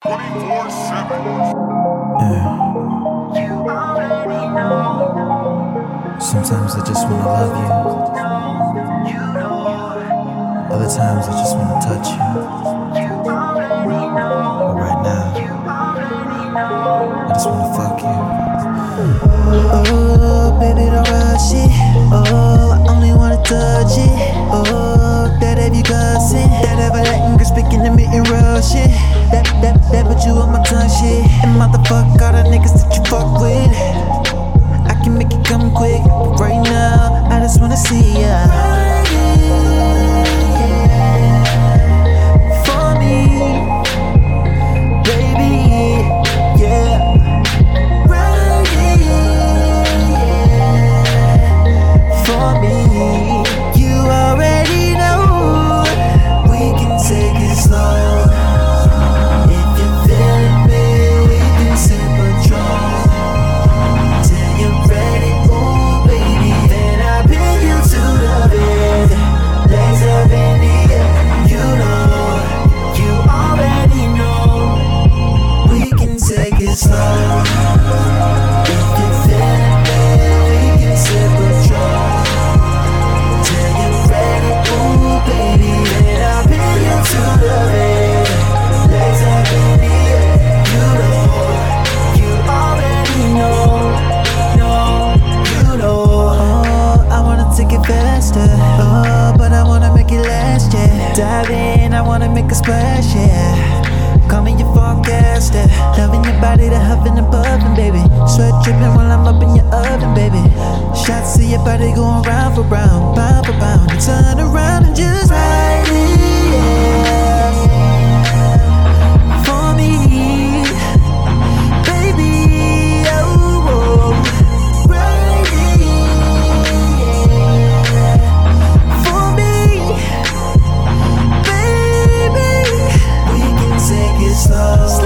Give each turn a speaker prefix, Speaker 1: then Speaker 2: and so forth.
Speaker 1: 24/7.
Speaker 2: Yeah. Sometimes I just wanna love you. Other times I just wanna touch you. But right now, I just wanna fuck you. Oh, baby, don't rush it. Oh, I only wanna touch it. Oh, that have you cussing. That everlasting girl speaking to me and rush it. That put you on my tongue shit. And motherfuck all the niggas that you fuck with. I can make it come quick, but right now, I just wanna see ya. For me, baby, yeah. Right for me, you already know. We can take it slow. If you're feeling me, we can sip Patron till you're ready, ooh baby. Then I'll pin you to the bed, legs up in the air. You know, you already know. We can take it slow. If you're feeling me, we can sip Patron till you're ready, ooh baby. Then I'll pin you to the bed, legs up in the air. You know, you already know. You know. Oh, I wanna take it faster. Oh, but I wanna make it last, yeah. Dive in, I wanna make a splash, yeah. Call me your forecaster. Loving your body, the huffing and puffing, baby. Sweat dripping while I'm up in your oven, baby. Shots to your body going round for round, pound for pound. You turn around and just ride it, yeah. For me, baby, oh, ride it, yeah. For me, baby, we can take it slow.